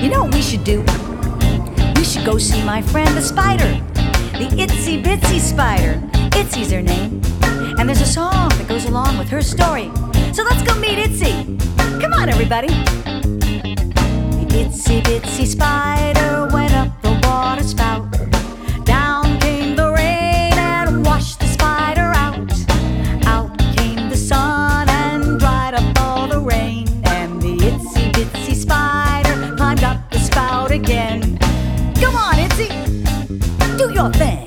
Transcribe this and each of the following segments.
You know what we should do? We should go see my friend the spider, the itsy bitsy spider. Itsy's her name, and there's a song that goes along with her story. So let's go meet Itsy. Come on, everybody. The itsy bitsy spider went up the water spout. Down came the rain and washed the spider out. Out came the sun and dried up all the rain. And the itsy bitsy spider climbed up the spout again. Come on, Itsy, do your thing.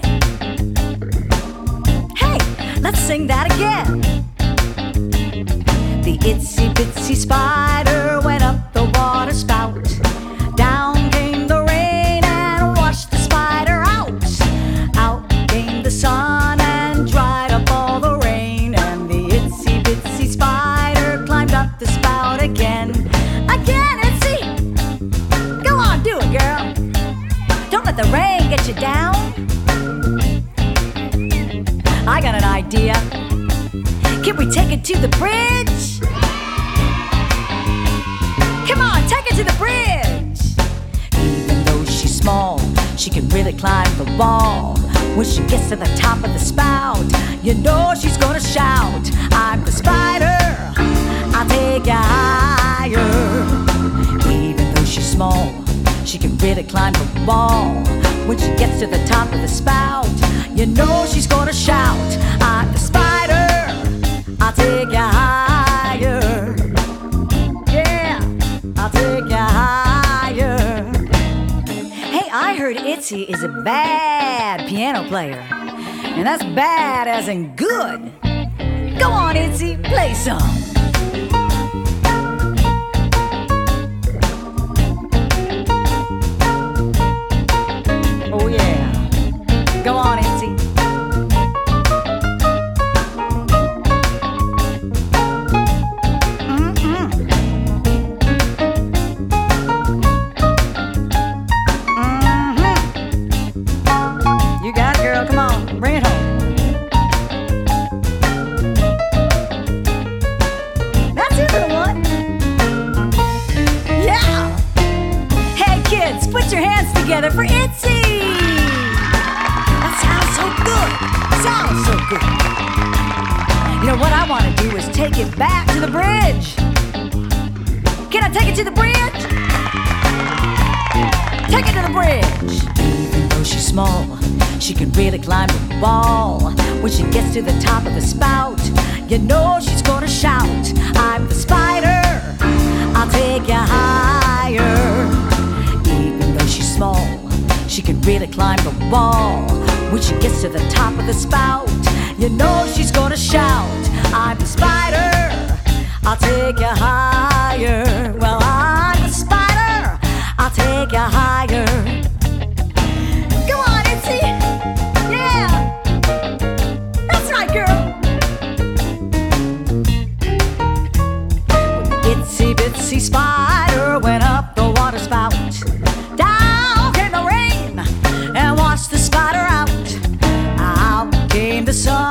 Hey, let's sing that again. The itsy bitsy spider went up the water spout. Down came the rain and washed the spider out. Out came the sun and dried up all the rain. And the itsy bitsy spider climbed up the spout again. Again, Itsy! Go on, do it, girl. Don't let the rain get you down. I got an idea. Can we take it to the bridge? Come on, take it to the bridge. Even though she's small, she can really climb the wall. When she gets to the top of the spout, you know she's gonna shout, I'm the spider, I'll take you higher. Even though she's small, she can really climb the wall. When she gets to the top of the spout, you know she's gonna shout, I'm the spider, I'll take you higher. Yeah, I'll take you higher. Hey, I heard Itsy is a bad piano player. And that's bad as in good. Go on, Itsy, play some. Oh yeah, go on, Itsy. You got it, girl, come on, bring it home. That's it, little one. Yeah! Hey kids, put your hands together for Itsy! That sounds so good. Sounds so good. You know what I want to do is take it back to the bridge. Can I take it to the bridge? Take it to the bridge. Even though she's small, she can really climb the wall. When she gets to the top of the spout, you know she's gonna shout, I'm the spider, I'll take you higher. Even though she's small, she can really climb the wall. When she gets to the top of the spout, you know she's gonna shout, I'm the spider, I'll take you higher. Well, I'm the spider, I'll take you higher. Come on, Itsy. Yeah. That's right, girl. Itsy bitsy spider went up the water spout. Down came the rain and washed the spider out. Out came the sun